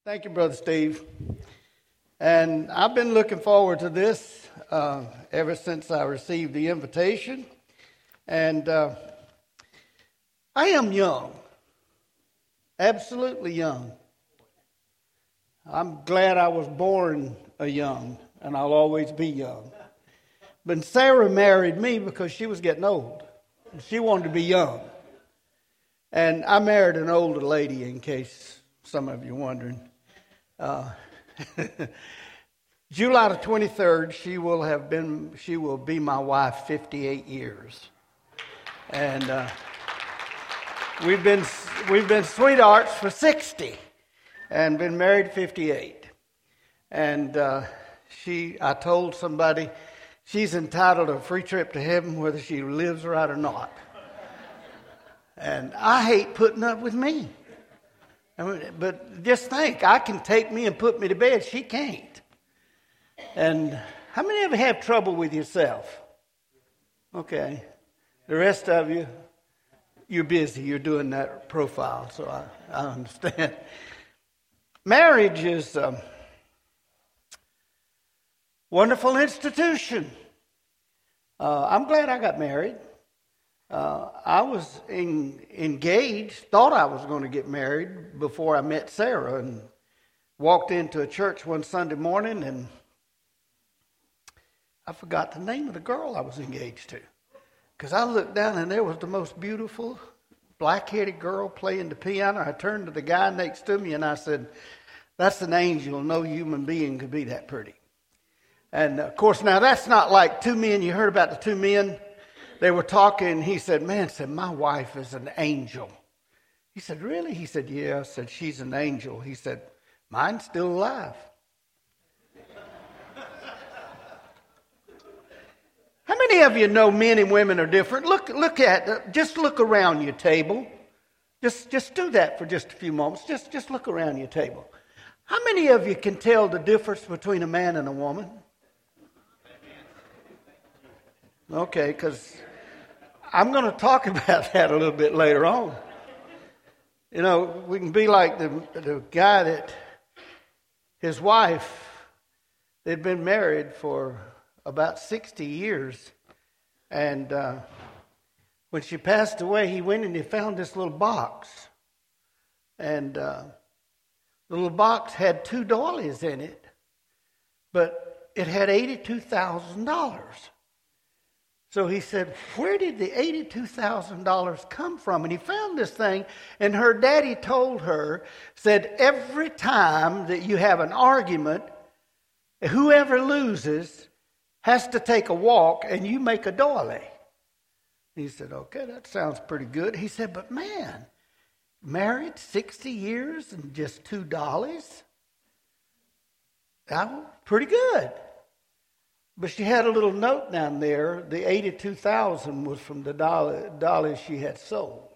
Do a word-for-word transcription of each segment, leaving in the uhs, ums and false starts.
Thank you, Brother Steve. And I've been looking forward to this uh, ever since I received the invitation. And uh, I am young, absolutely young. I'm glad I was born a young, and I'll always be young. But Sarah married me because she was getting old. She wanted to be young. And I married an older lady, in case some of you are wondering. Uh, July the twenty-third, she will have been, she will be my wife fifty-eight years. And uh, we've been, we've been sweethearts for sixty and been married fifty-eight. And uh, she, I told somebody she's entitled to a free trip to heaven whether she lives right or not. And I hate putting up with me. I mean, but just think, I can take me and put me to bed. She can't. And how many of you have trouble with yourself? Okay. The rest of you, you're busy. You're doing that profile, so I, I understand. Marriage is a wonderful institution. Uh, I'm glad I got married. Uh, I was in, engaged, thought I was going to get married before I met Sarah, and walked into a church one Sunday morning, and I forgot the name of the girl I was engaged to. Because I looked down, and there was the most beautiful black-headed girl playing the piano. I turned to the guy next to me, and I said, "That's an angel. No human being could be that pretty." And, of course, now that's not like two men. You heard about the two men? They were talking, he said, man, said, my wife is an angel. He said, really? He said, yeah. I said, she's an angel. He said, mine's still alive. How many of you know men and women are different? Look, look at, just look around your table. Just, just do that for just a few moments. Just, just look around your table. How many of you can tell the difference between a man and a woman? Okay, because I'm going to talk about that a little bit later on. You know, we can be like the, the guy that his wife, they'd been married for about sixty years. And uh, when she passed away, he went and he found this little box. And uh, the little box had two doilies in it, but it had eighty-two thousand dollars. So he said, where did the eighty-two thousand dollars come from? And he found this thing, and her daddy told her, said, every time that you have an argument, whoever loses has to take a walk, and you make a doily. He said, okay, that sounds pretty good. He said, but man, married sixty years and just two dollars? That was pretty good. But she had a little note down there. The eighty-two thousand was from the dollar, dollars she had sold.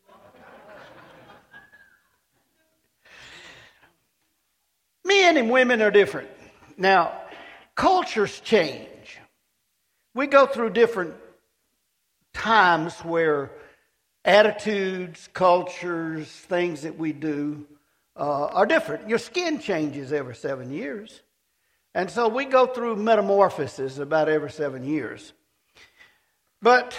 Men and women are different. Now, cultures change. We go through different times where attitudes, cultures, things that we do uh, are different. Your skin changes every seven years. And so we go through metamorphosis about every seven years. But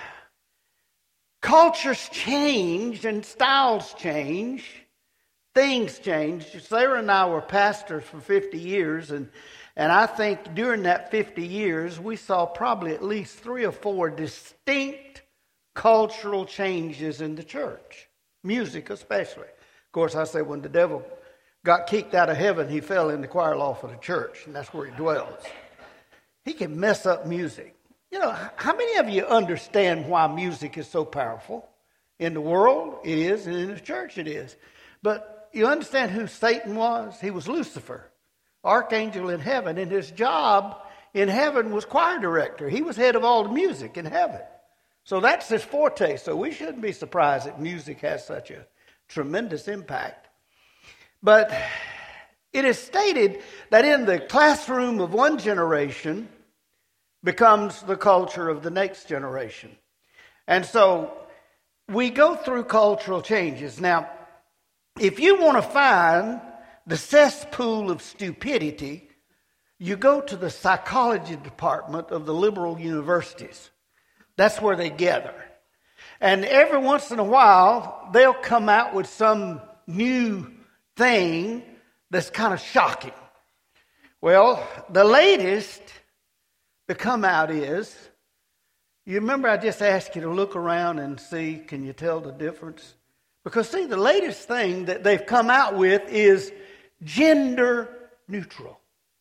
cultures change and styles change. Things change. Sarah and I were pastors for fifty years. And, and I think during that fifty years, we saw probably at least three or four distinct cultural changes in the church. Music especially. Of course, I say when the devil got kicked out of heaven, he fell in the choir loft of the church, and that's where he dwells. He can mess up music. You know, how many of you understand why music is so powerful? In the world, it is, and in the church, it is. But you understand who Satan was? He was Lucifer, archangel in heaven, and his job in heaven was choir director. He was head of all the music in heaven. So that's his forte, so we shouldn't be surprised that music has such a tremendous impact. But it is stated that in the classroom of one generation becomes the culture of the next generation. And so we go through cultural changes. Now, if you want to find the cesspool of stupidity, you go to the psychology department of the liberal universities. That's where they gather. And every once in a while, they'll come out with some new thing that's kind of shocking. Well, the latest to come out is, you remember I just asked you to look around and see, can you tell the difference? Because see, the latest thing that they've come out with is gender neutral.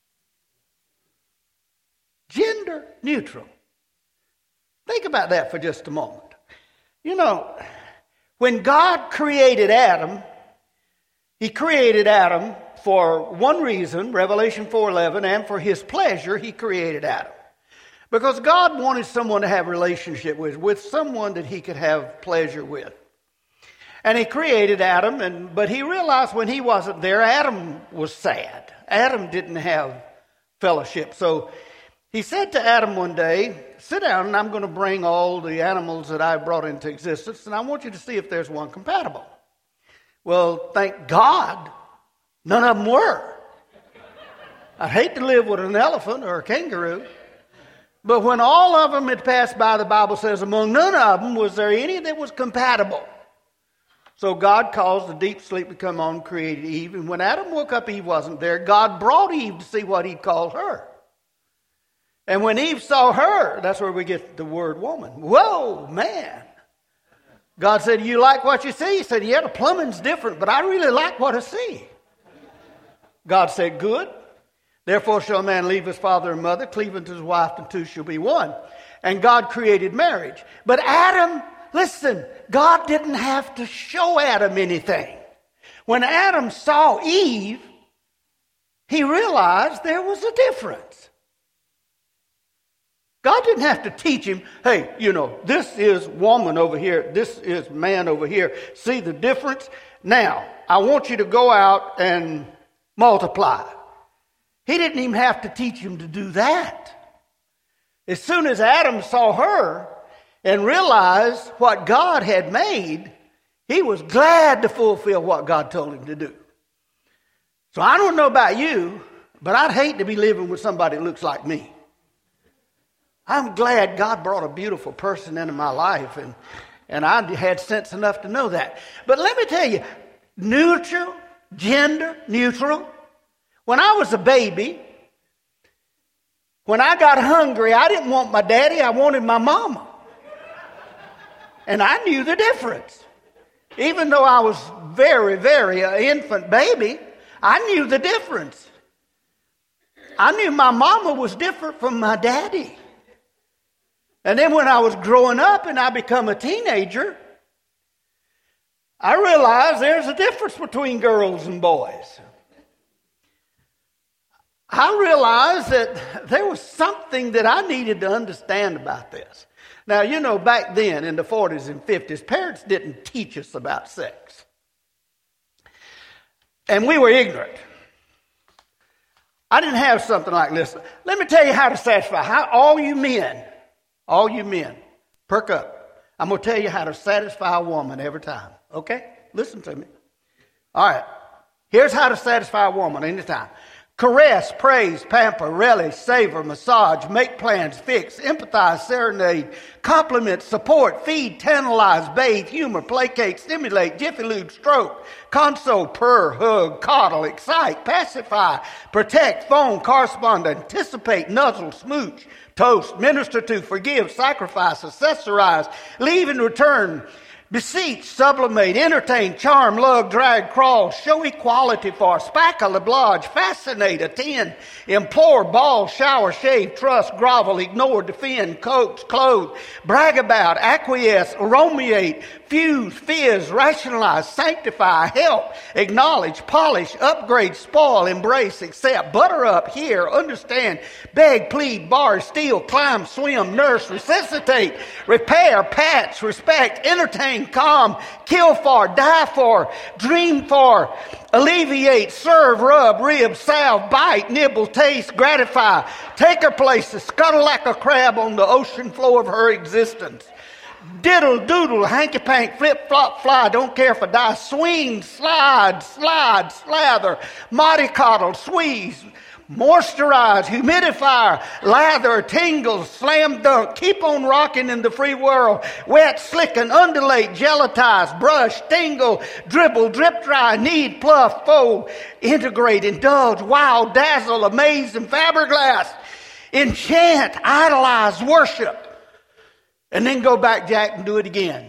Gender neutral. Think about that for just a moment. You know, when God created Adam, he created Adam for one reason, Revelation four eleven, and for his pleasure he created Adam. Because God wanted someone to have a relationship with, with someone that he could have pleasure with. And he created Adam, and but he realized when he wasn't there, Adam was sad. Adam didn't have fellowship. So he said to Adam one day, sit down and I'm going to bring all the animals that I brought into existence, and I want you to see if there's one compatible. Well, thank God, none of them were. I'd hate to live with an elephant or a kangaroo. But when all of them had passed by, the Bible says, among none of them was there any that was compatible. So God caused the deep sleep to come on, created Eve. And when Adam woke up, Eve wasn't there. God brought Eve to see what he'd called her. And when Eve saw her, that's where we get the word woman. Whoa, man. God said, you like what you see? He said, yeah, the plumbing's different, but I really like what I see. God said, good. Therefore shall a man leave his father and mother, cleave unto his wife, and two shall be one. And God created marriage. But Adam, listen, God didn't have to show Adam anything. When Adam saw Eve, he realized there was a difference. God didn't have to teach him, hey, you know, this is woman over here, this is man over here. See the difference? Now, I want you to go out and multiply. He didn't even have to teach him to do that. As soon as Adam saw her and realized what God had made, he was glad to fulfill what God told him to do. So I don't know about you, but I'd hate to be living with somebody that looks like me. I'm glad God brought a beautiful person into my life, and, and I had sense enough to know that. But let me tell you, neutral, gender neutral. When I was a baby, when I got hungry, I didn't want my daddy, I wanted my mama. And I knew the difference. Even though I was very, very an infant baby, I knew the difference. I knew my mama was different from my daddy. And then when I was growing up and I become a teenager, I realized there's a difference between girls and boys. I realized that there was something that I needed to understand about this. Now, you know, back then in the forties and fifties, parents didn't teach us about sex. And we were ignorant. I didn't have something like this. Let me tell you how to satisfy. How, all you men, all you men, perk up. I'm going to tell you how to satisfy a woman every time. Okay? Listen to me. All right. Here's how to satisfy a woman anytime. Caress, praise, pamper, relish, savor, massage, make plans, fix, empathize, serenade, compliment, support, feed, tantalize, bathe, humor, placate, stimulate, jiffy lube, stroke, console, purr, hug, coddle, excite, pacify, protect, phone, correspond, anticipate, nuzzle, smooch, toast, minister to, forgive, sacrifice, accessorize, leave and return, beseech, sublimate, entertain, charm, lug, drag, crawl, show equality for, spackle, oblige, fascinate, attend, implore, ball, shower, shave, trust, grovel, ignore, defend, coax, clothe, brag about, acquiesce, aromiate, fuse, fizz, rationalize, sanctify, help, acknowledge, polish, upgrade, spoil, embrace, accept, butter up, hear, understand, beg, plead, bar, steal, climb, swim, nurse, resuscitate, repair, patch, respect, entertain, calm, kill for, die for, dream for, alleviate, serve, rub, rib, salve, bite, nibble, taste, gratify, take her places, scuttle like a crab on the ocean floor of her existence, Diddle, doodle, hanky-pank, flip-flop, fly, don't care if I die. Swing, slide, slide, slather, mollycoddle, squeeze, moisturize, humidifier, lather, tingle, slam dunk, keep on rocking in the free world. Wet, slicken, undulate, gelatize, brush, tingle, dribble, drip dry, knead, pluff, fold, integrate, indulge, wow, dazzle, amaze, and fiberglass. Enchant, idolize, worship. And then go back, Jack, and do it again.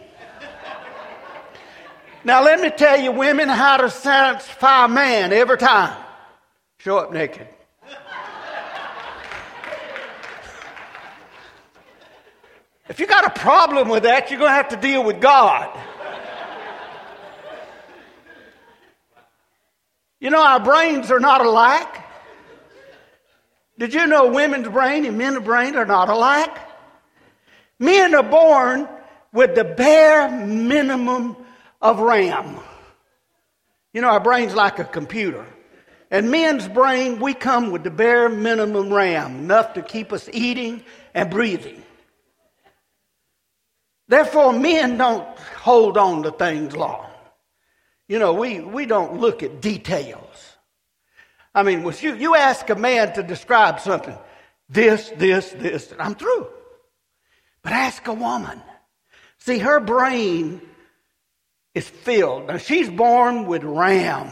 Now, let me tell you, women, how to satisfy a man every time. Show up naked. If you got a problem with that, you're going to have to deal with God. You know, our brains are not alike. Did you know women's brain and men's brain are not alike? Men are born with the bare minimum of RAM. You know, our brain's like a computer. And men's brain, we come with the bare minimum RAM, enough to keep us eating and breathing. Therefore, men don't hold on to things long. You know, we, we don't look at details. I mean, when you, you ask a man to describe something, this, this, this, I'm through. But ask a woman. See, her brain is filled. Now, she's born with RAM.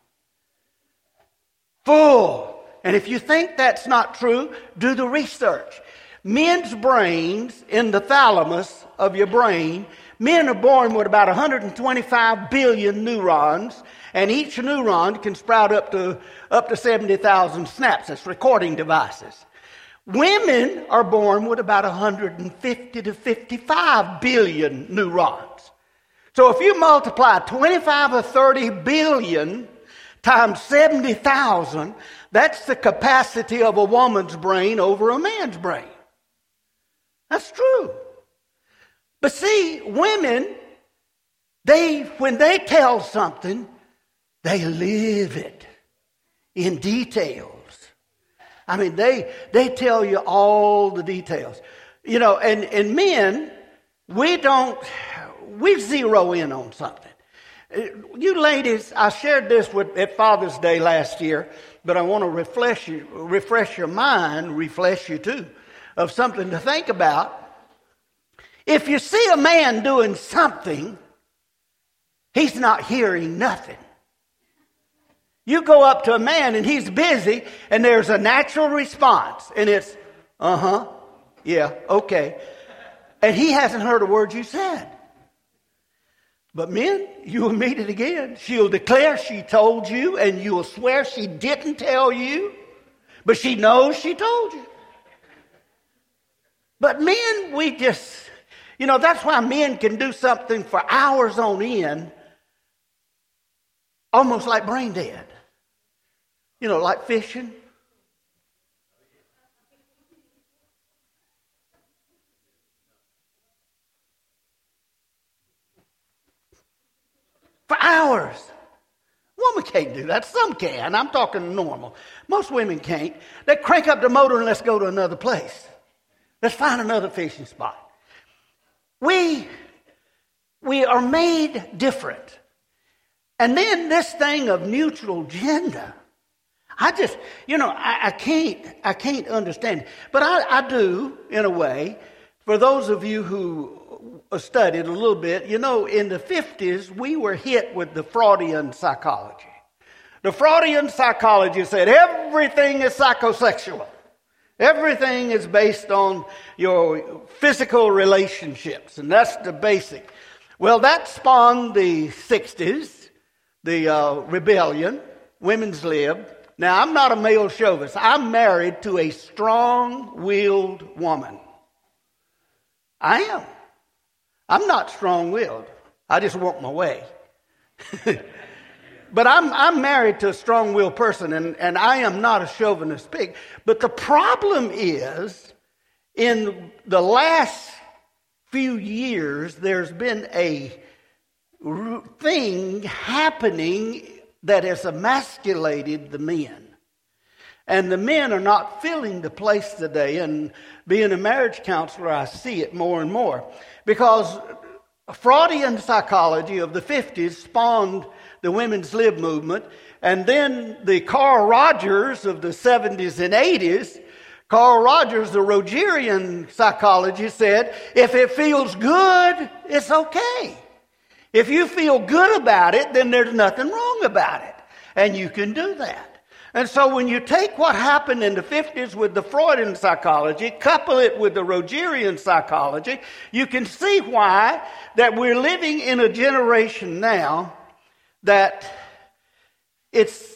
Full. And if you think that's not true, do the research. Men's brains, in the thalamus of your brain, men are born with about one hundred twenty-five billion neurons, and each neuron can sprout up to, up to seventy thousand snaps. That's recording devices. Women are born with about one hundred fifty to fifty-five billion neurons. So if you multiply twenty-five or thirty billion times seventy thousand, that's the capacity of a woman's brain over a man's brain. That's true. But see, women, they when they tell something, they live it in details. I mean, they they tell you all the details. You know, and, and men, we don't, we zero in on something. You ladies, I shared this with at Father's Day last year, but I want to refresh you, refresh your mind, refresh you too, of something to think about. If you see a man doing something, he's not hearing nothing. You go up to a man and he's busy and there's a natural response and it's, uh-huh, yeah, okay. And he hasn't heard a word you said. But men, you will meet it again. She'll declare she told you and you will swear she didn't tell you, but she knows she told you. But men, we just, you know, that's why men can do something for hours on end, almost like brain dead. You know, like fishing. For hours. Woman can't do that. Some can. I'm talking normal. Most women can't. They crank up the motor and let's go to another place. Let's find another fishing spot. We, we are made different. And then this thing of neutral gender, I just, you know, I, I can't, I can't understand. But I, I do, in a way. For those of you who studied a little bit, you know, in the fifties, we were hit with the Freudian psychology. The Freudian psychology said everything is psychosexual. Everything is based on your physical relationships, and that's the basic. Well, that spawned the sixties, the uh, rebellion, women's lib. Now, I'm not a male chauvinist. I'm married to a strong-willed woman. I am. I'm not strong-willed. I just want my way. But I'm I'm married to a strong-willed person, and, and I am not a chauvinist pig. But the problem is, in the last few years, there's been a thing happening that has emasculated the men. And the men are not filling the place today. And being a marriage counselor, I see it more and more. Because Freudian psychology of the fifties spawned the women's lib movement. And then the Carl Rogers of the seventies and eighties, Carl Rogers, the Rogerian psychology, said, if it feels good, it's okay. If you feel good about it, then there's nothing wrong about it. And you can do that. And so when you take what happened in the fifties with the Freudian psychology, couple it with the Rogerian psychology, you can see why that we're living in a generation now that it's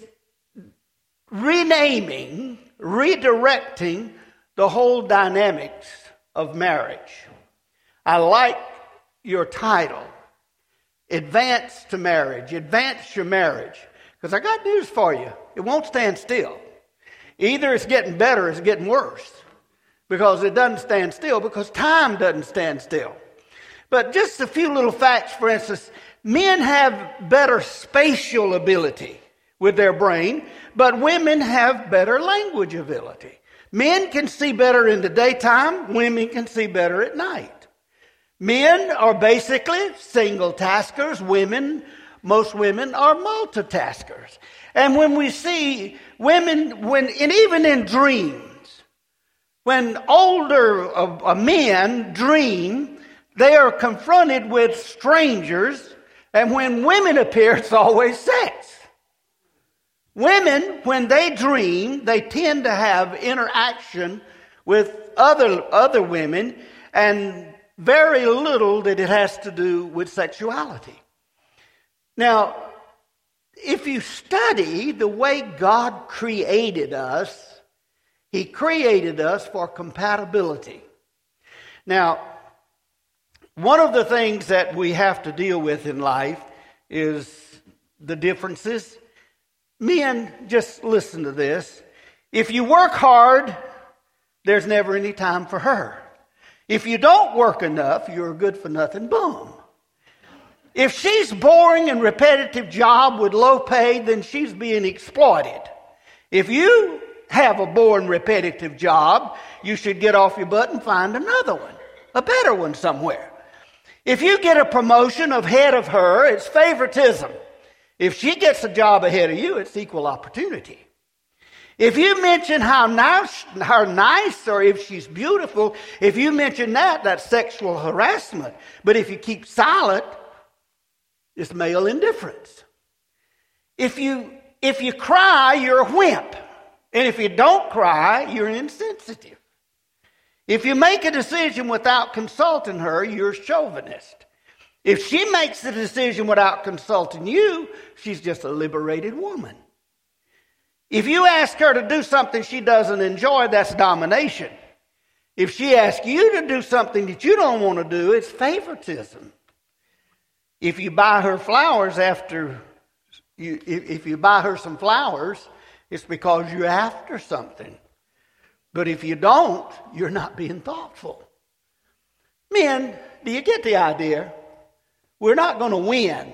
renaming, redirecting the whole dynamics of marriage. I like your title, Advance to Marriage, Advance Your Marriage. Because I got news for you. It won't stand still. Either it's getting better or it's getting worse. Because it doesn't stand still, because time doesn't stand still. But just a few little facts, for instance, men have better spatial ability with their brain, but women have better language ability. Men can see better in the daytime, women can see better at night. Men are basically single taskers, women Most women are multitaskers. And when we see women, when and even in dreams, when older uh, men dream, they are confronted with strangers. And when women appear, it's always sex. Women, when they dream, they tend to have interaction with other, other women, and very little that it has to do with sexuality. Now, if you study the way God created us, He created us for compatibility. Now, one of the things that we have to deal with in life is the differences. Men, just listen to this. If you work hard, there's never any time for her. If you don't work enough, you're a good for nothing bum. If she's boring and repetitive job with low pay, then she's being exploited. If you have a boring repetitive job, you should get off your butt and find another one, a better one somewhere. If you get a promotion ahead of her, it's favoritism. If she gets a job ahead of you, it's equal opportunity. If you mention how nice, how nice, or if she's beautiful, if you mention that, that's sexual harassment. But if you keep silent, it's male indifference. If you if you cry, you're a wimp. And if you don't cry, you're insensitive. If you make a decision without consulting her, you're a chauvinist. If she makes the decision without consulting you, she's just a liberated woman. If you ask her to do something she doesn't enjoy, that's domination. If she asks you to do something that you don't want to do, it's favoritism. If you buy her flowers after, you, if, if you buy her some flowers, it's because you're after something. But if you don't, you're not being thoughtful. Men, do you get the idea? We're not going to win.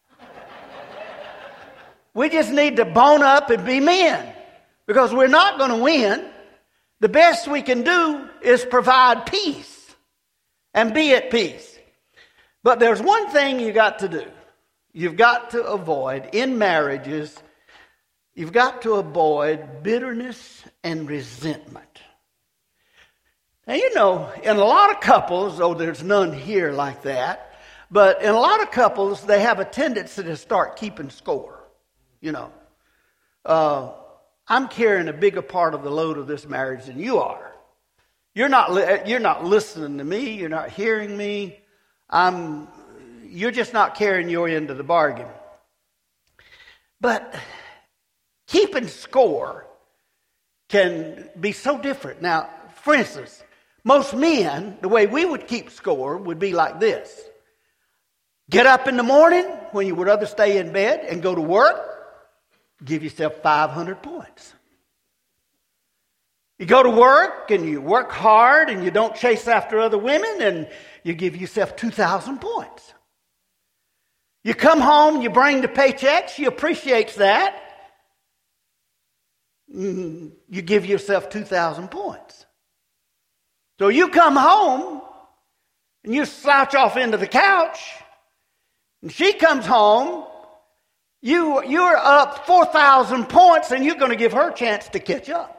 We just need to bone up and be men, because we're not going to win. The best we can do is provide peace and be at peace. But there's one thing you got to do. You've got to avoid, in marriages, you've got to avoid bitterness and resentment. Now, you know, in a lot of couples, though there's none here like that, but in a lot of couples, they have a tendency to start keeping score. You know, uh, I'm carrying a bigger part of the load of this marriage than you are. You're not, li- you're not listening to me. You're not hearing me. I'm, you're just not carrying your end of the bargain. But keeping score can be so different. Now, for instance, most men, the way we would keep score would be like this. Get up in the morning when you would rather stay in bed and go to work, give yourself five hundred points. You go to work and you work hard and you don't chase after other women, and you give yourself two thousand points. You come home, you bring the paycheck, she appreciates that. mm, you give yourself two thousand points. So you come home and you slouch off into the couch, and she comes home, you, you're up four thousand points, and you're going to give her a chance to catch up.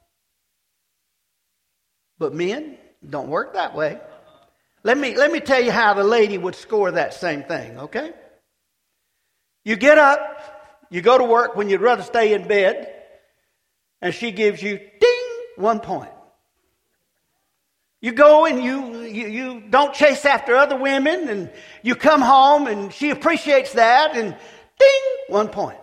But men, don't work that way. Let me, let me tell you how the lady would score that same thing, okay? You get up, you go to work when you'd rather stay in bed, and she gives you, ding, one point. You go and you, you, you don't chase after other women, and you come home, and she appreciates that, and ding, one point.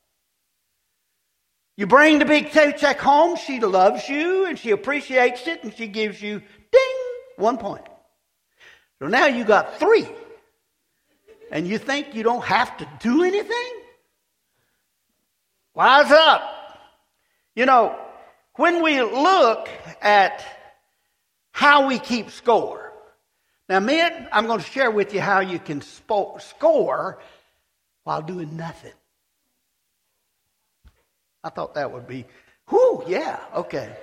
You bring the big paycheck home, she loves you, and she appreciates it, and she gives you, ding, one point. So now you got three. And you think you don't have to do anything? Wise up. You know, when we look at how we keep score. Now, men, I'm going to share with you how you can spo- score while doing nothing. I thought that would be, whoo, yeah, okay.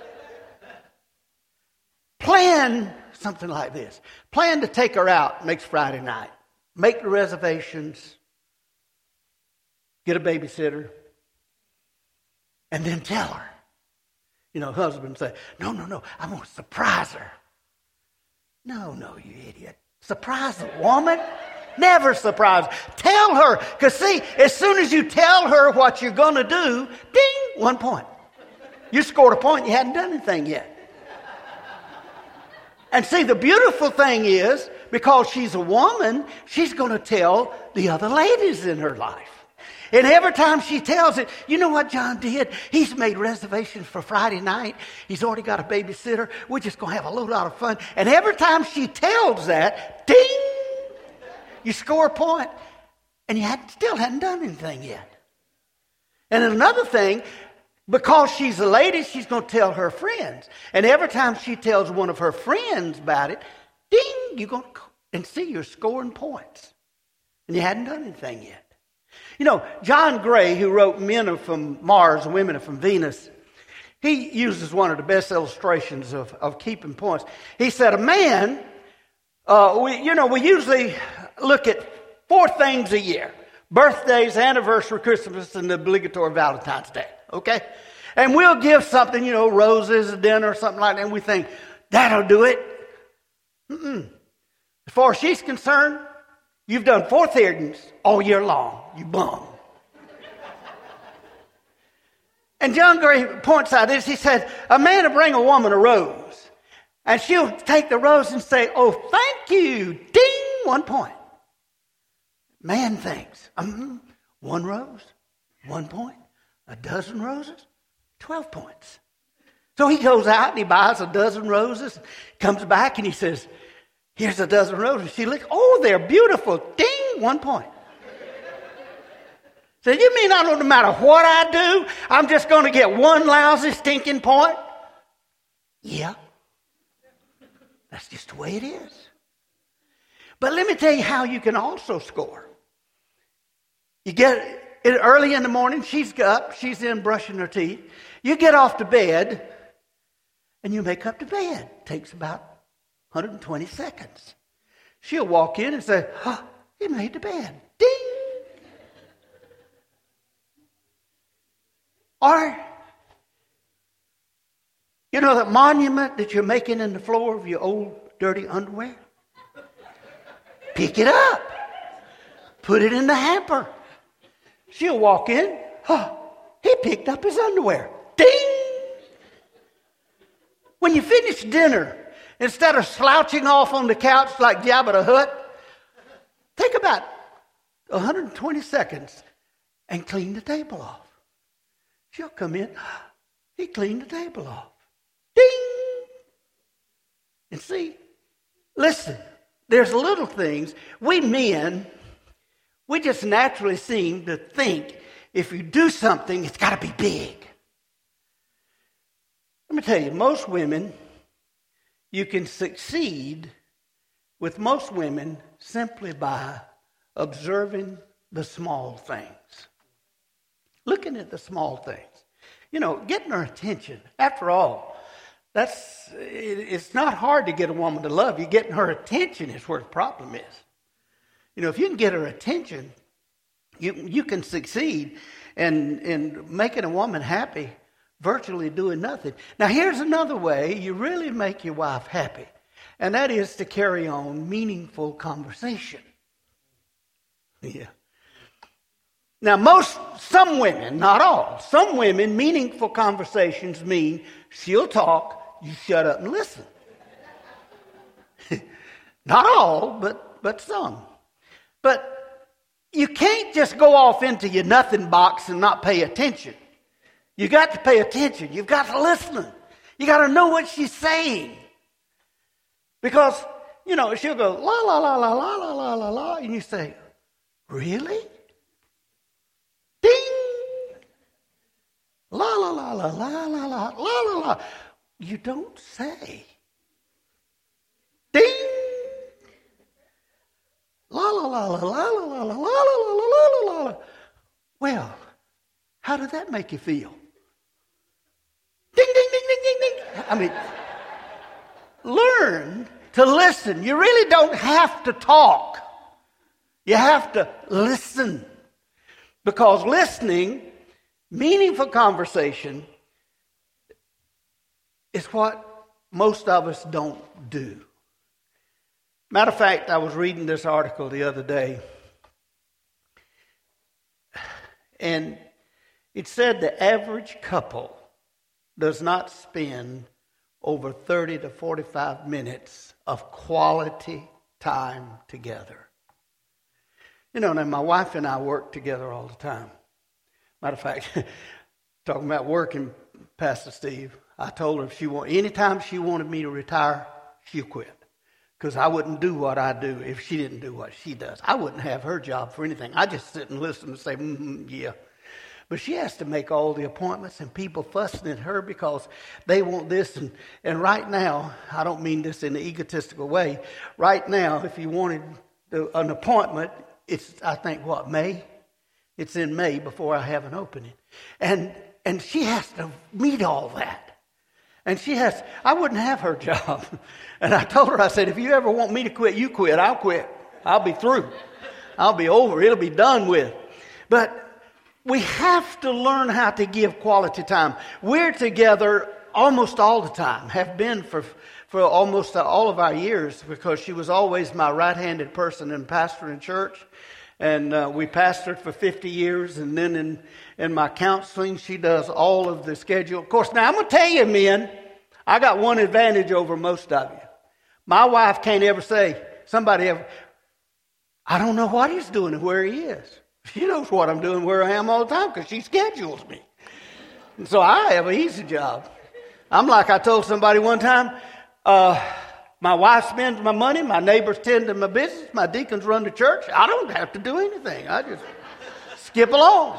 Plan something like this. Plan to take her out next Friday night. Make the reservations. Get a babysitter. And then tell her. You know, husband say, no, no, no, I'm going to surprise her. No, no, you idiot. Surprise a woman? Never surprise her. Tell her. Because see, as soon as you tell her what you're going to do, ding, one point. You scored a point, you hadn't done anything yet. And see, the beautiful thing is, because she's a woman, she's going to tell the other ladies in her life. And every time she tells it, you know what John did? He's made reservations for Friday night. He's already got a babysitter. We're just going to have a little lot of fun. And every time she tells that, ding, you score a point. And you had, still hadn't done anything yet. And another thing, because she's a lady, she's going to tell her friends. And every time she tells one of her friends about it, ding, you're going to, and see, you're scoring points. And you hadn't done anything yet. You know, John Gray, who wrote Men Are From Mars, Women Are From Venus, he uses one of the best illustrations of, of keeping points. He said, a man, uh, we, you know, we usually look at four things a year. Birthdays, anniversary, Christmas, and the obligatory Valentine's Day, okay? And we'll give something, you know, roses, a dinner, or something like that, and we think, that'll do it. Mm-mm. As far as she's concerned, you've done four things all year long. You bum. And John Gray points out this. He said, a man will bring a woman a rose. And she'll take the rose and say, oh, thank you. Ding, one point. Man thinks, um, one rose, one point. A dozen roses, twelve points. So he goes out and he buys a dozen roses, comes back and he says, here's a dozen roses. She looks, oh, they're beautiful. Ding, one point. So you mean I don't, no matter what I do, I'm just going to get one lousy stinking point? Yeah. That's just the way it is. But let me tell you how you can also score. You get it early in the morning, she's up, she's in brushing her teeth. You get off to bed, and you make up to bed. It takes about one hundred twenty seconds. She'll walk in and say, oh, he made the bed. Ding! Or, you know that monument that you're making in the floor of your old dirty underwear? Pick it up. Put it in the hamper. She'll walk in. Oh, he picked up his underwear. Ding! When you finish dinner, instead of slouching off on the couch like Jabba the Hutt, take about one hundred twenty seconds and clean the table off. She'll come in. He cleaned the table off. Ding! And see, listen, there's little things. We men, we just naturally seem to think if you do something, it's got to be big. Let me tell you, most women, you can succeed with most women simply by observing the small things. Looking at the small things. You know, getting her attention. After all, that's it, it's not hard to get a woman to love you. Getting her attention is where the problem is. You know, if you can get her attention, you you can succeed in, in making a woman happy, virtually doing nothing. Now, here's another way you really make your wife happy, and that is to carry on meaningful conversation. Yeah. Now, most, some women, not all, some women, meaningful conversations mean she'll talk, you shut up and listen. Not all, but but some. But you can't just go off into your nothing box and not pay attention. You got to pay attention. You've got to listen. You got to know what she's saying. Because, you know, she'll go, la, la, la, la, la, la, la, la, la, and you say, really? Ding! La, la, la, la, la, la, la, la, la, la. You don't say. Ding! La, la, la, la, la, la, la, la, la, la, la, la, la. Well, how did that make you feel? Ding, ding, ding, ding, ding, ding. I mean, learn to listen. You really don't have to talk. You have to listen. Because listening, meaningful conversation, is what most of us don't do. Matter of fact, I was reading this article the other day, and it said the average couple does not spend over thirty to forty-five minutes of quality time together. You know, now my wife and I work together all the time. Matter of fact, talking about working, Pastor Steve, I told her if she want, anytime she wanted me to retire, she'll quit. Because I wouldn't do what I do if she didn't do what she does. I wouldn't have her job for anything. I just sit and listen and say, mm-hmm, yeah. But she has to make all the appointments, and people fussing at her because they want this. And, and right now, I don't mean this in an egotistical way. Right now, if you wanted an appointment, it's, I think, what, May? It's in May before I have an opening. And and she has to meet all that. And she has, I wouldn't have her job. And I told her, I said, if you ever want me to quit, you quit. I'll quit. I'll be through. I'll be over. It'll be done with. But we have to learn how to give quality time. We're together almost all the time, have been for for almost all of our years, because she was always my right-handed person in pastoring church. And uh, we pastored for fifty years, and then in, in my counseling, she does all of the schedule. Of course, now I'm going to tell you, men, I got one advantage over most of you. My wife can't ever say, somebody ever, I don't know what he's doing and where he is. She knows what I'm doing, where I am all the time, because she schedules me. And so I have an easy job. I'm like I told somebody one time, uh, my wife spends my money, my neighbors tend to my business, my deacons run the church. I don't have to do anything. I just skip along.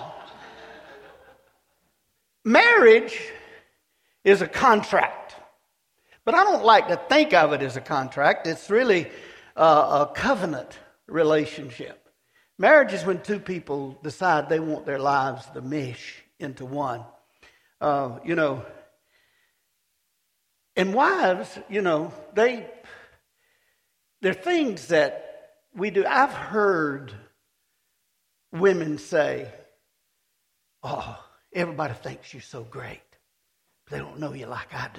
Marriage is a contract. But I don't like to think of it as a contract. It's really uh, a covenant relationship. Marriage is when two people decide they want their lives to mesh into one. Uh, you know, and wives, you know, they, there are things that we do. I've heard women say, oh, everybody thinks you're so great. They don't know you like I do.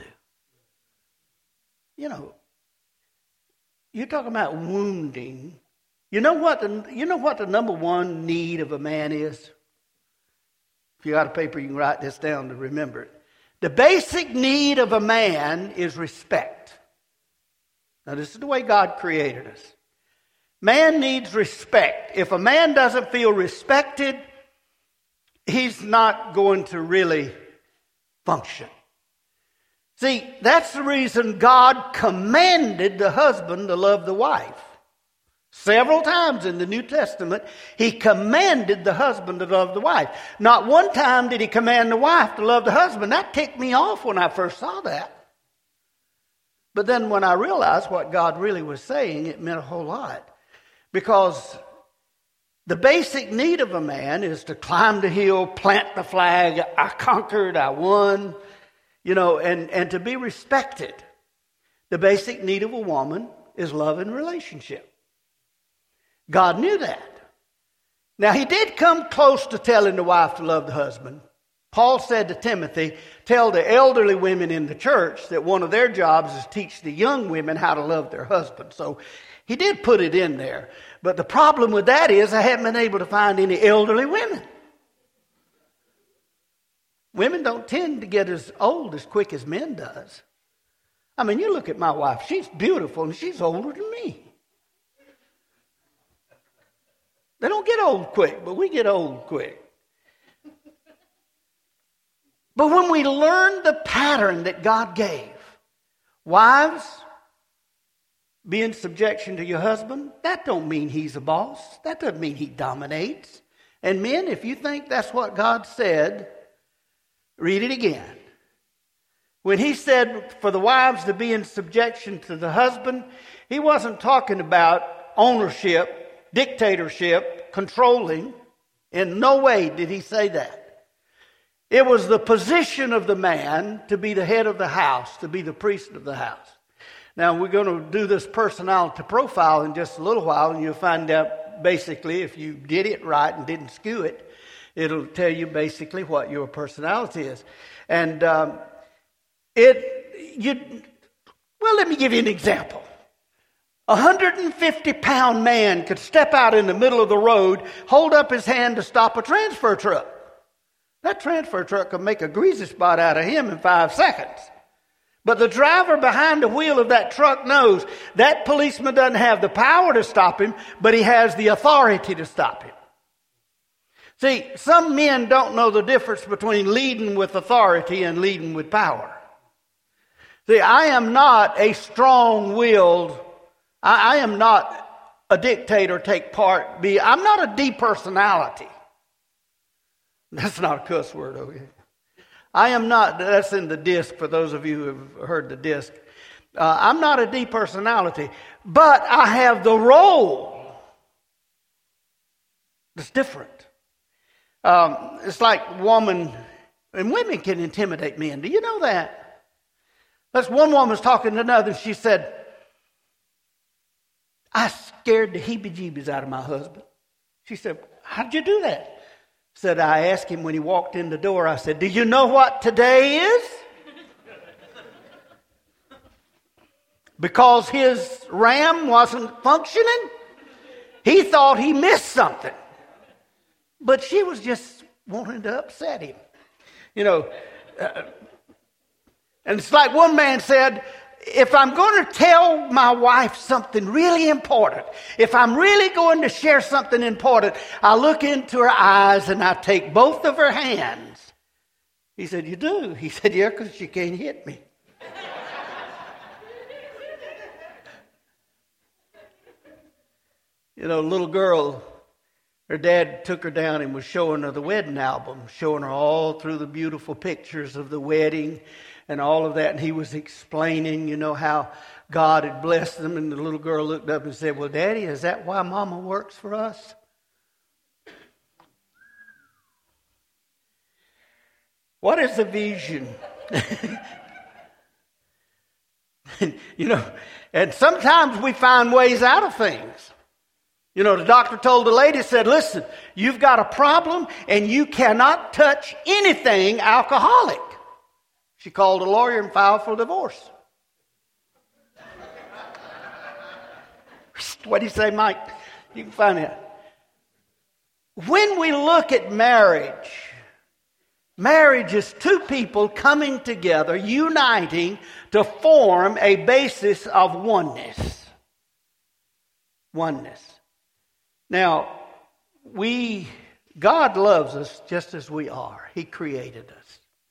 You know, you're talking about wounding. You know what the, you know what the number one need of a man is? If you got a paper, you can write this down to remember it. The basic need of a man is respect. Now, this is the way God created us. Man needs respect. If a man doesn't feel respected, he's not going to really function. See, that's the reason God commanded the husband to love the wife. Several times in the New Testament, he commanded the husband to love the wife. Not one time did he command the wife to love the husband. That ticked me off when I first saw that. But then when I realized what God really was saying, it meant a whole lot. Because The basic need of a man is to climb the hill, plant the flag, I conquered, I won, you know, and, and to be respected. The basic need of a woman is love and relationship. God knew that. Now, he did come close to telling the wife to love the husband. Paul said to Timothy, tell the elderly women in the church that one of their jobs is teach the young women how to love their husband. So he did put it in there. But the problem with that is I haven't been able to find any elderly women. Women don't tend to get as old as quick as men does. I mean, you look at my wife. She's beautiful and she's older than me. They don't get old quick, but we get old quick. But when we learn the pattern that God gave, wives, be in subjection to your husband, that don't mean he's a boss. That doesn't mean he dominates. And men, if you think that's what God said, read it again. When he said for the wives to be in subjection to the husband, he wasn't talking about ownership, dictatorship, controlling. In no way did he say that. It was the position of the man to be the head of the house, to be the priest of the house. Now, we're going to do this personality profile in just a little while, and you'll find out basically if you did it right and didn't skew it, it'll tell you basically what your personality is. And um, it, you, well, let me give you an example. A one hundred fifty pound man could step out in the middle of the road, hold up his hand to stop a transfer truck. That transfer truck could make a greasy spot out of him in five seconds. But the driver behind the wheel of that truck knows that policeman doesn't have the power to stop him, but he has the authority to stop him. See, some men don't know the difference between leading with authority and leading with power. See, I am not a strong-willed, I, I am not a dictator, take part, be, I'm not a depersonality. That's not a cuss word, okay? I am not, that's in the disc for those of you who have heard the disc. Uh, I'm not a depersonality, but I have the role that's different. Um, it's like woman, and women can intimidate men. Do you know that? That's one woman was talking to another. She said, I scared the heebie-jeebies out of my husband. She said, how'd you do that? Said, I asked him when he walked in the door, I said, do you know what today is? Because his RAM wasn't functioning, he thought he missed something. But she was just wanting to upset him. You know, uh, and it's like one man said, if I'm going to tell my wife something really important, if I'm really going to share something important, I look into her eyes and I take both of her hands. He said, you do? He said, yeah, because she can't hit me. You know, a little girl, her dad took her down and was showing her the wedding album, showing her all through the beautiful pictures of the wedding and all of that. And he was explaining, you know, how God had blessed them. And the little girl looked up and said, well, Daddy, is that why Mama works for us? What is the vision? You know, and sometimes we find ways out of things. You know, the doctor told the lady, said, listen, you've got a problem and you cannot touch anything alcoholic. She called a lawyer and filed for divorce. What do you say, Mike? You can find it. When we look at marriage, marriage is two people coming together, uniting to form a basis of oneness. Oneness. Now, we, God loves us just as we are. He created us.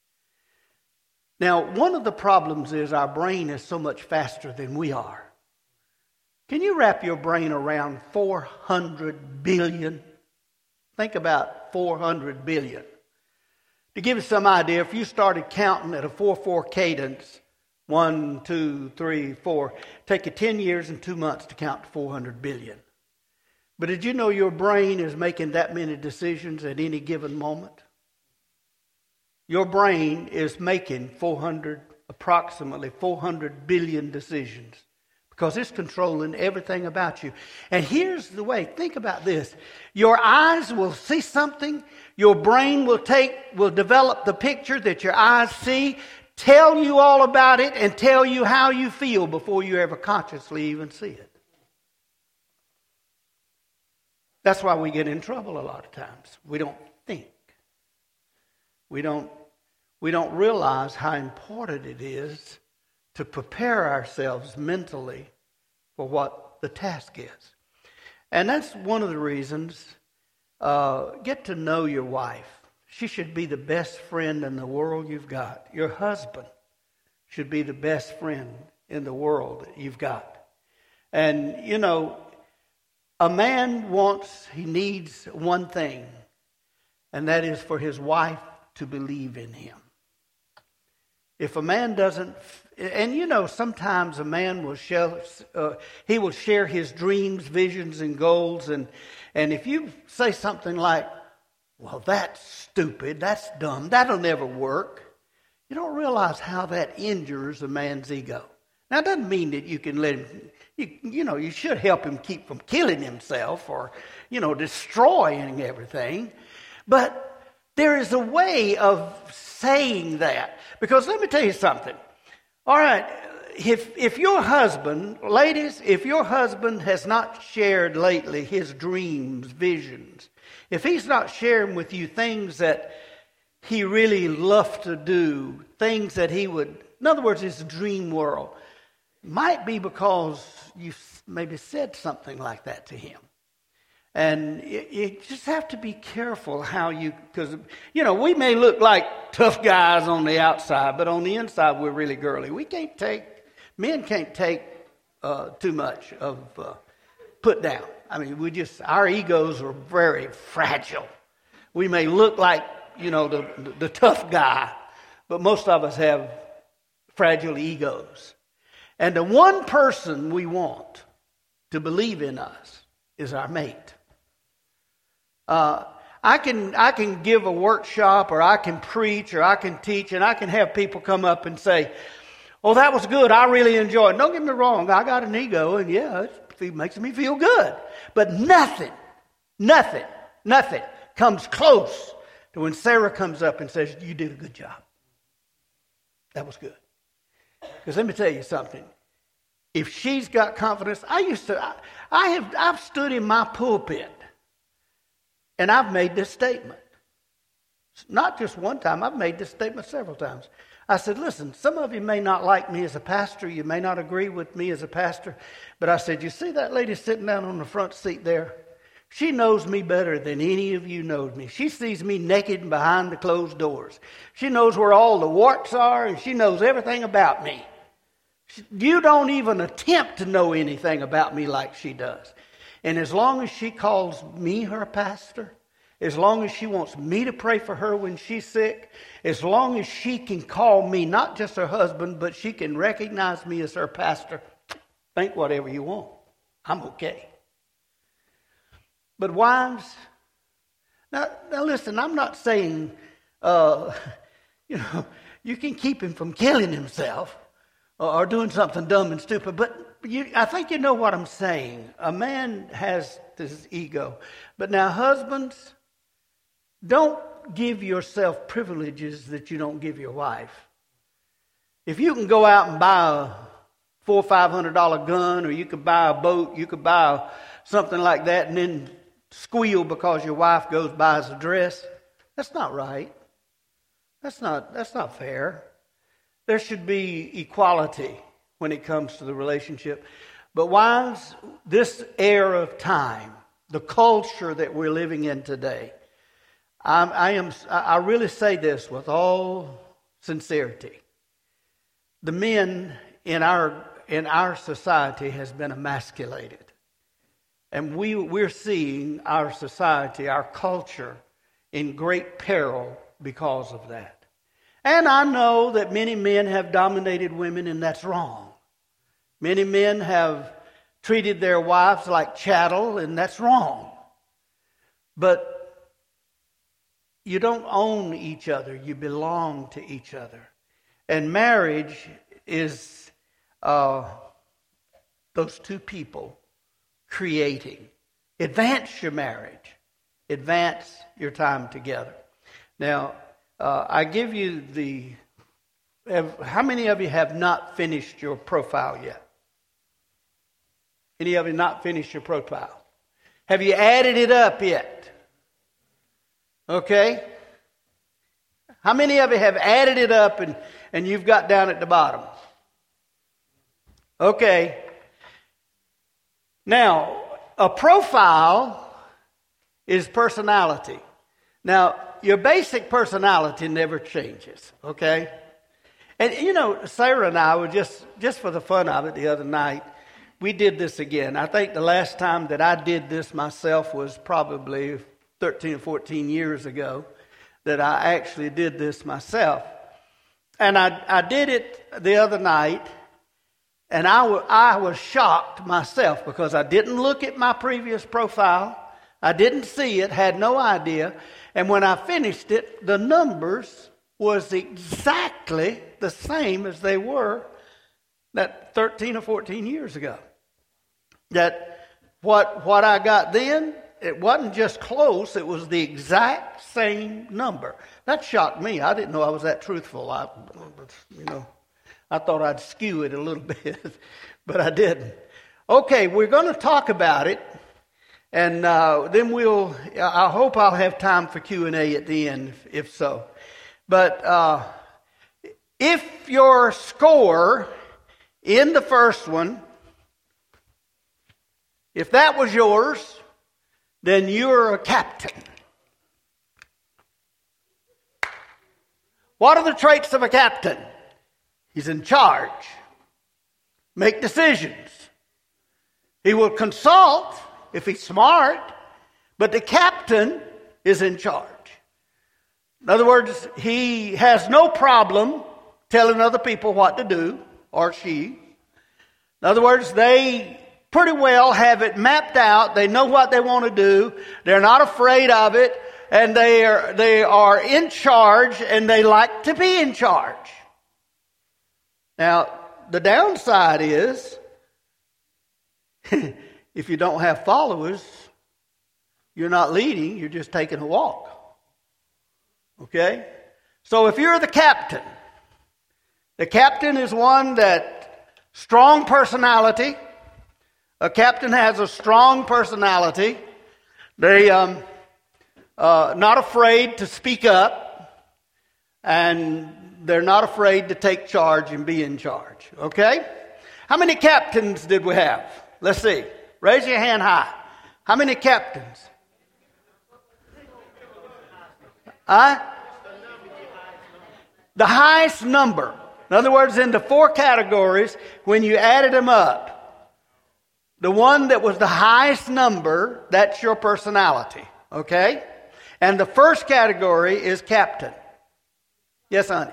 Now, one of the problems is our brain is so much faster than we are. Can you wrap your brain around four hundred billion? Think about four hundred billion. To give you some idea, if you started counting at a four four cadence, one, two, three, four, take you ten years and two months to count to four hundred billion. But did you know your brain is making that many decisions at any given moment? Your brain is making four hundred, approximately four hundred billion decisions because it's controlling everything about you. And here's the way, think about this. Your eyes will see something, your brain will take, will develop the picture that your eyes see, tell you all about it, and tell you how you feel before you ever consciously even see it. That's why we get in trouble a lot of times. We don't think. We don't, we don't realize how important it is to prepare ourselves mentally for what the task is. And that's one of the reasons, uh, get to know your wife. She should be the best friend in the world you've got. Your husband should be the best friend in the world that you've got. And, you know, a man wants, he needs one thing, and that is for his wife to believe in him. If a man doesn't, and you know, sometimes a man will share, uh, he will share his dreams, visions, and goals, and and if you say something like, well, that's stupid, that's dumb, that'll never work, you don't realize how that injures a man's ego. Now, it doesn't mean that you can let him, you, you know, you should help him keep from killing himself or, you know, destroying everything. But there is a way of saying that. Because let me tell you something. All right, if if your husband, ladies, if your husband has not shared lately his dreams, visions, if he's not sharing with you things that he really loved to do, things that he would, in other words, his dream world, might be because you maybe said something like that to him. And you, you just have to be careful how you, because, you know, we may look like tough guys on the outside, but on the inside we're really girly. We can't take, men can't take uh, too much of uh, put down. I mean, we just, our egos are very fragile. We may look like, you know, the, the, the tough guy, but most of us have fragile egos. And the one person we want to believe in us is our mate. Uh, I can I can give a workshop, or I can preach, or I can teach, and I can have people come up and say, "Oh, that was good. I really enjoyed it." Don't get me wrong. I got an ego, and yeah, it makes me feel good. But nothing, nothing, nothing comes close to when Sarah comes up and says, "You did a good job. That was good." Because let me tell you something. If she's got confidence, I used to, I, I have, I've stood in my pulpit and I've made this statement. Not just one time, I've made this statement several times. I said, listen, some of you may not like me as a pastor, you may not agree with me as a pastor, but I said, you see that lady sitting down on the front seat there? She knows me better than any of you know me. She sees me naked and behind the closed doors. She knows where all the warts are, and she knows everything about me. You don't even attempt to know anything about me like she does. And as long as she calls me her pastor, as long as she wants me to pray for her when she's sick, as long as she can call me not just her husband, but she can recognize me as her pastor, think whatever you want. I'm okay. But wives, now, now listen, I'm not saying, uh, you know, you can keep him from killing himself or doing something dumb and stupid, but you, I think you know what I'm saying. A man has this ego. But now, husbands, don't give yourself privileges that you don't give your wife. If you can go out and buy a four or five hundred dollar gun, or you could buy a boat, you could buy something like that, and then squeal because your wife goes buys a dress, that's not right. That's not that's not fair. There should be equality when it comes to the relationship. But wives, this era of time, the culture that we're living in today, I, I am I really say this with all sincerity. The men in our in our society has been emasculated. And we, we're seeing our society, our culture, in great peril because of that. And I know that many men have dominated women, and that's wrong. Many men have treated their wives like chattel, and that's wrong. But you don't own each other. You belong to each other. And marriage is uh, those two people creating. Advance your marriage. Advance your time together. Now, uh, I give you the... How many of you have not finished your profile yet? Any of you not finished your profile? Have you added it up yet? Okay. How many of you have added it up and, and you've got down at the bottom? Okay. Now, a profile is personality. Now, your basic personality never changes, okay? And, you know, Sarah and I were just, just for the fun of it the other night, we did this again. I think the last time that I did this myself was probably thirteen or fourteen years ago that I actually did this myself. And I, I did it the other night, and I, w- I was shocked myself because I didn't look at my previous profile. I didn't see it, had no idea. And when I finished it, the numbers was exactly the same as they were that thirteen or fourteen years ago. That what what I got then, it wasn't just close, it was the exact same number. That shocked me. I didn't know I was that truthful. I, you know, I thought I'd skew it a little bit, but I didn't. Okay, we're going to talk about it, and uh, then we'll, I hope I'll have time for Q and A at the end, if, if so. But uh, if your score in the first one, if that was yours, then you're a captain. What are the traits of a captain? He's in charge. Make decisions. He will consult if he's smart, but the captain is in charge. In other words, he has no problem telling other people what to do, or she. In other words, they pretty well have it mapped out. They know what they want to do. They're not afraid of it. And they are, they are in charge, and they like to be in charge. Now, the downside is, if you don't have followers, you're not leading, you're just taking a walk. Okay? So if you're the captain, the captain is one that strong personality. A captain has a strong personality. They um uh not afraid to speak up, and they're not afraid to take charge and be in charge. Okay? How many captains did we have? Let's see. Raise your hand high. How many captains? Huh? The highest number. In other words, in the four categories, when you added them up, the one that was the highest number, that's your personality. Okay? And the first category is captain. Yes, honey?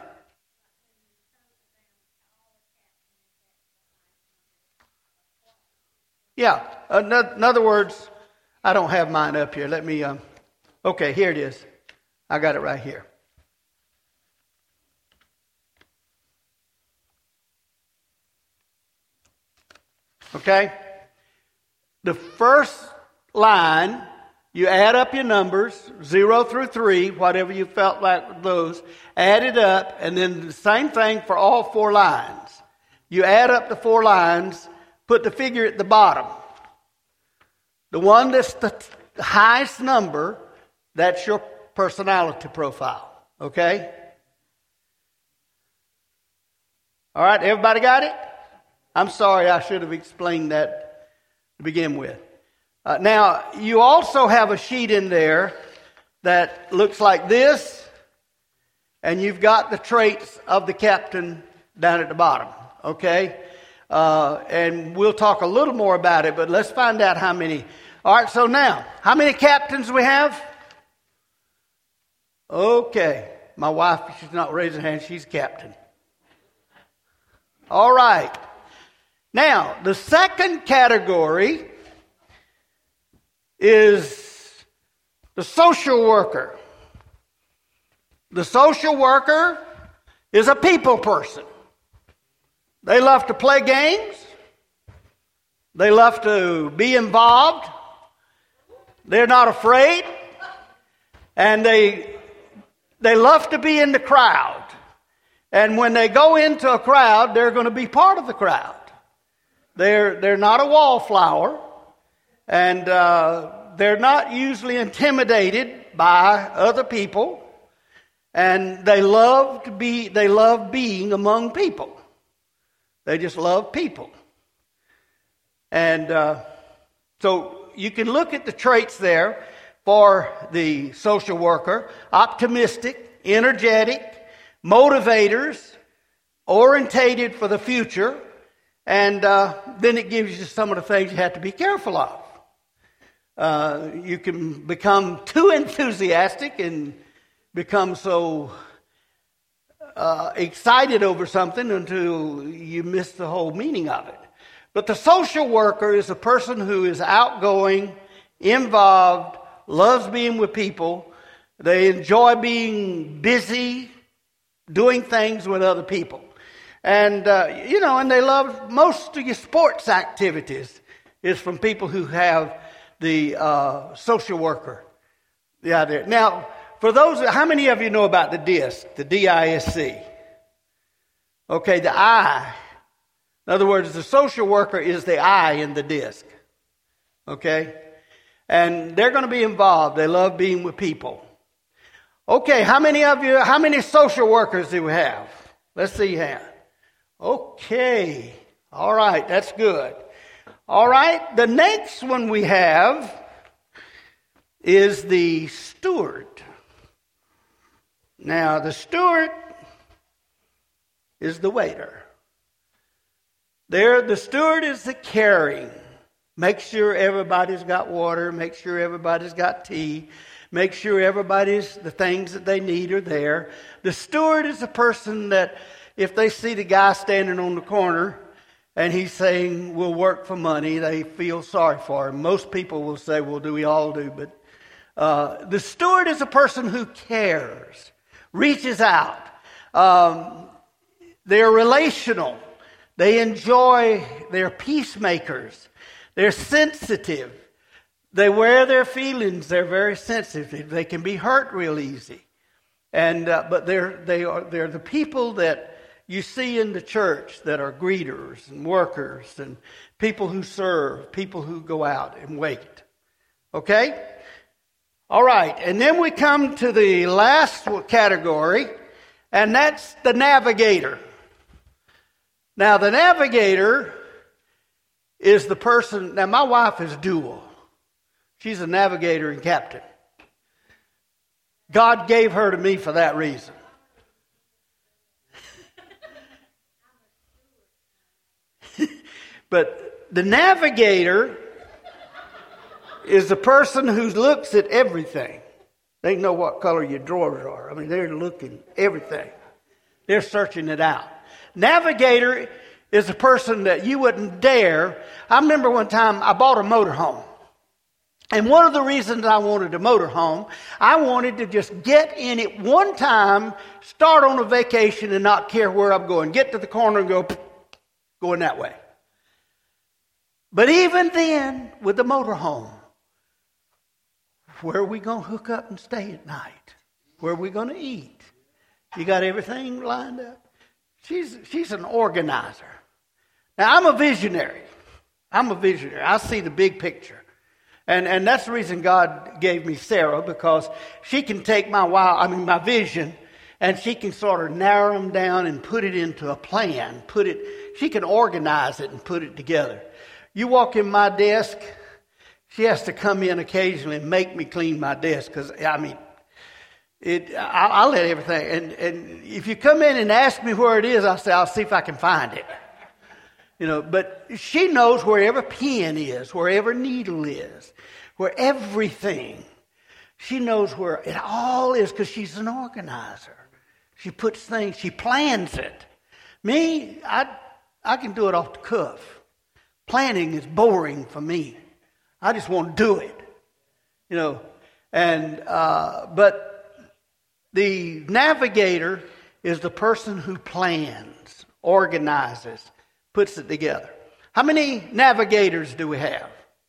Yeah. In other words, I don't have mine up here. Let me, um, okay, here it is. I got it right here. Okay? The first line, you add up your numbers, zero through three, whatever you felt like those, add it up, and then the same thing for all four lines. You add up the four lines, put the figure at the bottom. The one that's the highest number, that's your personality profile. Okay? All right, everybody got it? I'm sorry, I should have explained that to begin with. Uh, now, you also have a sheet in there that looks like this, and you've got the traits of the captain down at the bottom. Okay? Uh, and we'll talk a little more about it, but let's find out how many. All right, so now, how many captains we have? Okay. My wife, she's not raising her hand, she's captain. All right. Now, the second category is the social worker. The social worker is a people person. They love to play games. They love to be involved. They're not afraid. And they, they love to be in the crowd. And when they go into a crowd, they're going to be part of the crowd. They're, they're not a wallflower. And uh, they're not usually intimidated by other people. And they love to be, they love being among people. They just love people. And uh, so you can look at the traits there for the social worker: optimistic, energetic, motivators, orientated for the future, and uh, then it gives you some of the things you have to be careful of. Uh, you can become too enthusiastic and become so uh, excited over something until you miss the whole meaning of it. But the social worker is a person who is outgoing, involved, loves being with people. They enjoy being busy, doing things with other people. And, uh, you know, and they love most of your sports activities is from people who have the uh, social worker. The idea. Now, for those, how many of you know about the DISC, the D I S C? Okay, the I. In other words, the social worker is the I in the DISC. Okay? And they're going to be involved. They love being with people. Okay, how many of you, how many social workers do we have? Let's see here. Okay. All right, that's good. All right, the next one we have is the steward. Now, the steward is the waiter. There, the steward is the caring. Make sure everybody's got water. Make sure everybody's got tea. Make sure everybody's, the things that they need are there. The steward is the person that if they see the guy standing on the corner and he's saying, we'll work for money, they feel sorry for him. Most people will say, well, do we all do? But uh, the steward is a person who cares, reaches out. Um, they're relational. They enjoy, they're peacemakers. They're sensitive. They wear their feelings. They're very sensitive. They can be hurt real easy. And uh, but they're they are they're the people that you see in the church that are greeters and workers and people who serve, people who go out and wait. Okay? All right. And then we come to the last category, and that's the navigator. Now, the navigator is the person. Now, my wife is dual. She's a navigator and captain. God gave her to me for that reason. But the navigator is the person who looks at everything. They know what color your drawers are. I mean, they're looking everything. They're searching it out. Navigator is a person that you wouldn't dare. I remember one time I bought a motorhome. And one of the reasons I wanted a motorhome, I wanted to just get in it one time, start on a vacation and not care where I'm going. Get to the corner and go, going that way. But even then, with the motorhome, where are we going to hook up and stay at night? Where are we going to eat? You got everything lined up? She's, she's an organizer. Now, I'm a visionary. I'm a visionary. I see the big picture. And and that's the reason God gave me Sarah, because she can take my wild, I mean my vision, and she can sort of narrow them down and put it into a plan. Put it. She can organize it and put it together. You walk in my desk, she has to come in occasionally and make me clean my desk because I mean, it. I, I'll let everything. And and if you come in and ask me where it is, I'll say I'll see if I can find it. You know, but she knows wherever pen is, wherever needle is, where everything. She knows where it all is because she's an organizer. She puts things, she plans it. Me, I I can do it off the cuff. Planning is boring for me. I just want to do it. You know, and uh, but the navigator is the person who plans, organizes, puts it together. How many navigators do we have?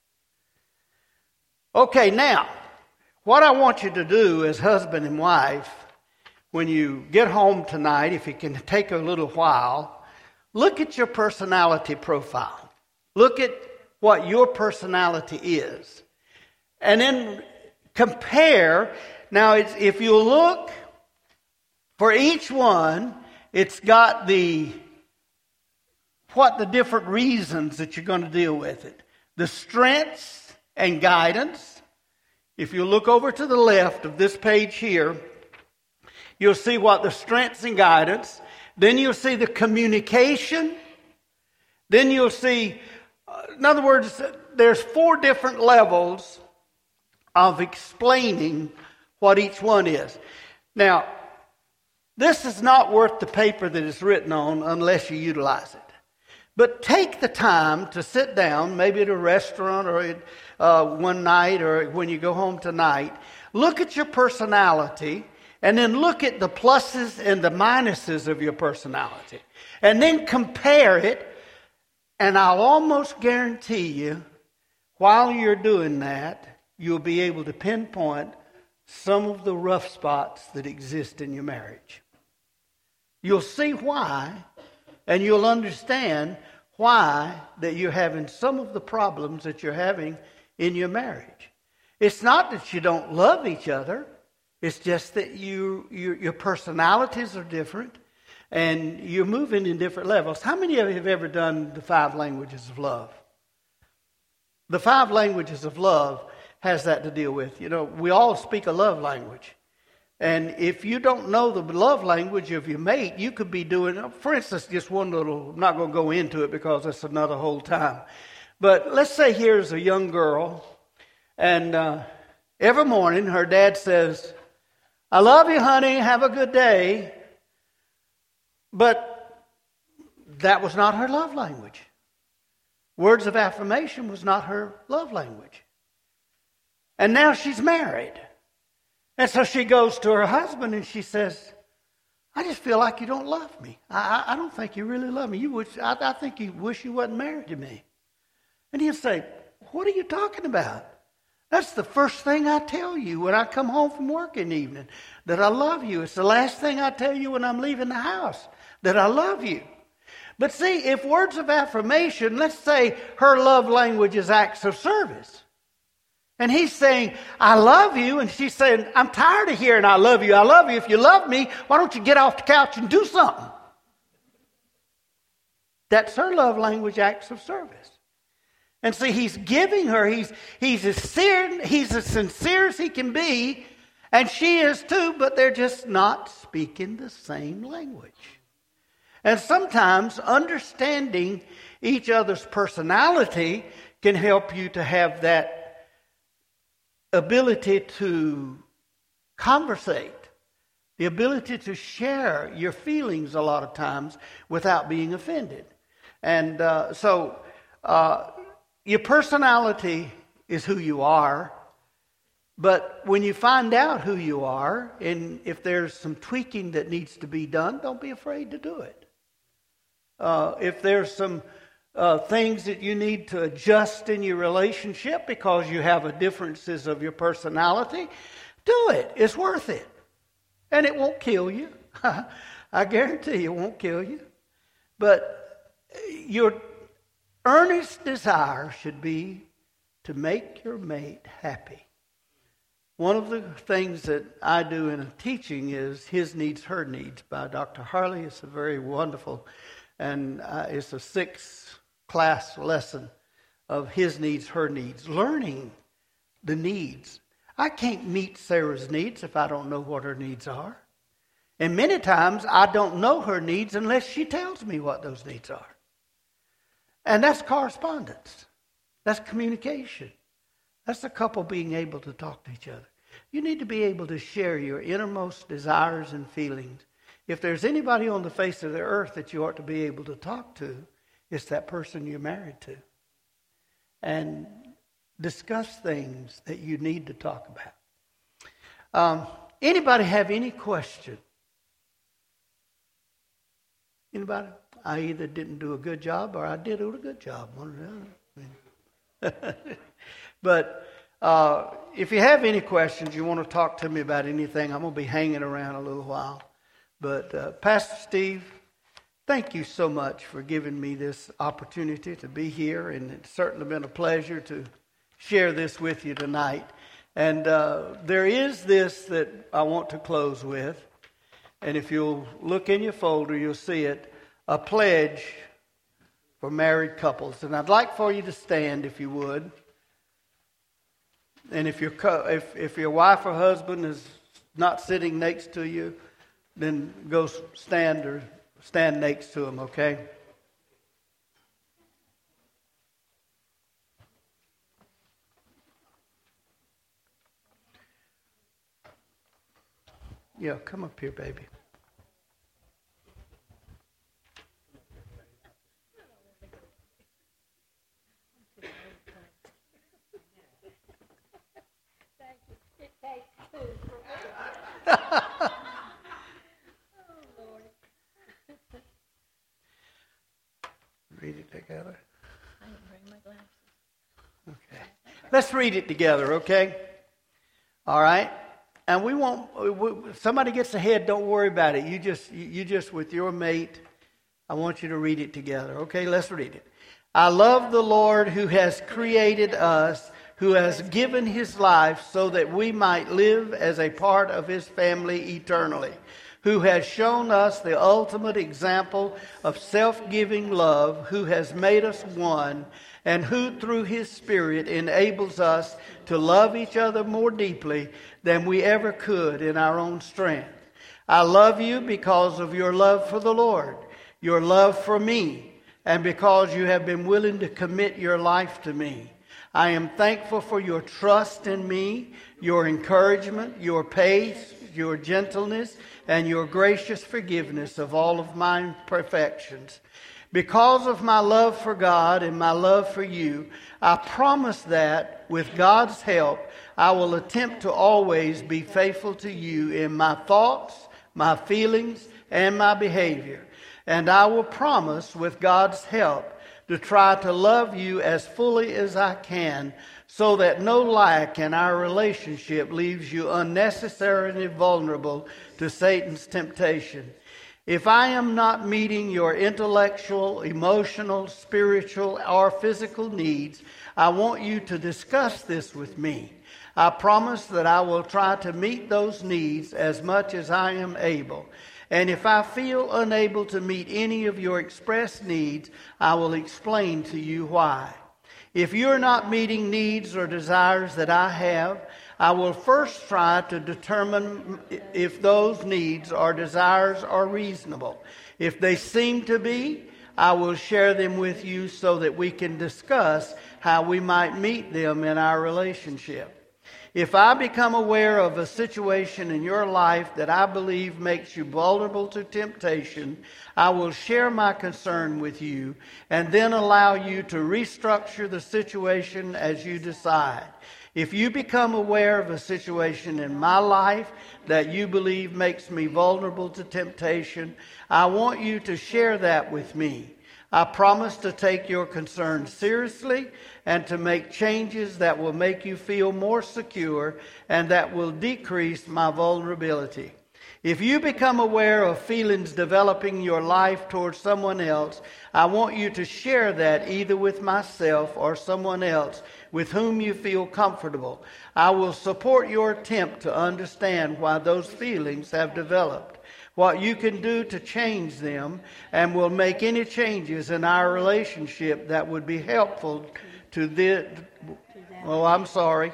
Okay, now, what I want you to do as husband and wife, when you get home tonight, if you can take a little while, look at your personality profile. Look at what your personality is. And then compare. Now, it's, if you look for each one, it's got the what the different reasons that you're going to deal with it. The strengths and guidance. If you look over to the left of this page here, you'll see what the strengths and guidance. Then you'll see the communication. Then you'll see, uh, in other words, there's four different levels of explaining what each one is. Now, this is not worth the paper that it's written on unless you utilize it. But take the time to sit down, maybe at a restaurant or uh, one night or when you go home tonight. Look at your personality and then look at the pluses and the minuses of your personality. And then compare it. And I'll almost guarantee you, while you're doing that, you'll be able to pinpoint some of the rough spots that exist in your marriage. You'll see why, and you'll understand why that you're having some of the problems that you're having in your marriage. It's not that you don't love each other. It's just that you, you your personalities are different, and you're moving in different levels. How many of you have ever done the five languages of love? The five languages of love has that to deal with. You know, we all speak a love language. And if you don't know the love language of your mate, you could be doing, for instance, just one little, I'm not going to go into it because that's another whole time. But let's say here's a young girl, and uh, every morning her dad says, "I love you, honey, have a good day." But that was not her love language. Words of affirmation was not her love language. And now she's married. And so she goes to her husband and she says, "I just feel like you don't love me. I, I, I don't think you really love me. You wish, I, I think you wish you wasn't married to me." And he'll say, "What are you talking about? That's the first thing I tell you when I come home from work in the evening, that I love you. It's the last thing I tell you when I'm leaving the house, that I love you." But see, if words of affirmation, let's say her love language is acts of service. And he's saying, "I love you." And she's saying, "I'm tired of hearing I love you. I love you. If you love me, why don't you get off the couch and do something?" That's her love language, acts of service. And see, he's giving her, he's, he's, as sincere, he's as sincere as he can be, and she is too, but they're just not speaking the same language. And sometimes understanding each other's personality can help you to have that ability to conversate, the ability to share your feelings a lot of times without being offended. And uh, so uh, your personality is who you are, but when you find out who you are, and if there's some tweaking that needs to be done, don't be afraid to do it. Uh, if there's some Uh, things that you need to adjust in your relationship because you have a differences of your personality, do it. It's worth it. And it won't kill you. I guarantee you it won't kill you. But your earnest desire should be to make your mate happy. One of the things that I do in a teaching is His Needs, Her Needs by Doctor Harley. It's a very wonderful, and uh, it's a six class lesson of His Needs, Her Needs, learning the needs. I can't meet Sarah's needs if I don't know what her needs are. And many times I don't know her needs unless she tells me what those needs are. And that's correspondence. That's communication. That's a couple being able to talk to each other. You need to be able to share your innermost desires and feelings. If there's anybody on the face of the earth that you ought to be able to talk to, it's that person you're married to. and discuss things that you need to talk about. Um, anybody have any question? Anybody? I either didn't do a good job or I did a good job. One or the other. But uh, if you have any questions, you want to talk to me about anything, I'm going to be hanging around a little while. But uh, Pastor Steve, thank you so much for giving me this opportunity to be here. And it's certainly been a pleasure to share this with you tonight. And uh, there is this that I want to close with. And if you'll look in your folder, you'll see it, a pledge for married couples. And I'd like for you to stand, if you would. And if your if if your wife or husband is not sitting next to you, then go stand or stand next to them, okay? Yeah, come up here, baby. Read it together. I didn't bring my glasses. Okay. Let's read it together, okay? All right. And we won't. If somebody gets ahead, don't worry about it. You just, you just with your mate. I want you to read it together, okay? Let's read it. I love the Lord who has created us, who has given His life so that we might live as a part of His family eternally, who has shown us the ultimate example of self-giving love, who has made us one, and who through His Spirit enables us to love each other more deeply than we ever could in our own strength. I love you because of your love for the Lord, your love for me, and because you have been willing to commit your life to me. I am thankful for your trust in me, your encouragement, your pace, your gentleness, and your gracious forgiveness of all of my imperfections. Because of my love for God and my love for you, I promise that, with God's help, I will attempt to always be faithful to you in my thoughts, my feelings, and my behavior. And I will promise, with God's help, to try to love you as fully as I can, so that no lack in our relationship leaves you unnecessarily vulnerable to Satan's temptation. If I am not meeting your intellectual, emotional, spiritual, or physical needs, I want you to discuss this with me. I promise that I will try to meet those needs as much as I am able. And if I feel unable to meet any of your expressed needs, I will explain to you why. If you're not meeting needs or desires that I have, I will first try to determine if those needs or desires are reasonable. If they seem to be, I will share them with you so that we can discuss how we might meet them in our relationship. If I become aware of a situation in your life that I believe makes you vulnerable to temptation, I will share my concern with you and then allow you to restructure the situation as you decide. If you become aware of a situation in my life that you believe makes me vulnerable to temptation, I want you to share that with me. I promise to take your concerns seriously and to make changes that will make you feel more secure and that will decrease my vulnerability. If you become aware of feelings developing in your life towards someone else, I want you to share that either with myself or someone else with whom you feel comfortable. I will support your attempt to understand why those feelings have developed, what you can do to change them, and will make any changes in our relationship that would be helpful to the... Oh, I'm sorry.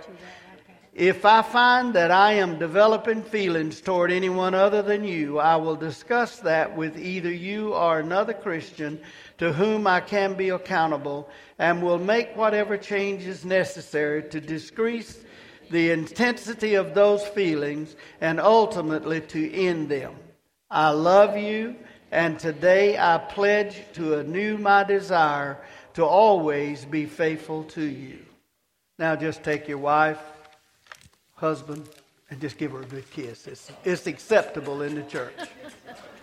If I find that I am developing feelings toward anyone other than you, I will discuss that with either you or another Christian to whom I can be accountable, and will make whatever changes necessary to decrease the intensity of those feelings and ultimately to end them. I love you, and today I pledge to anew my desire to always be faithful to you. Now just take your wife, husband, and just give her a good kiss. It's, it's acceptable in the church.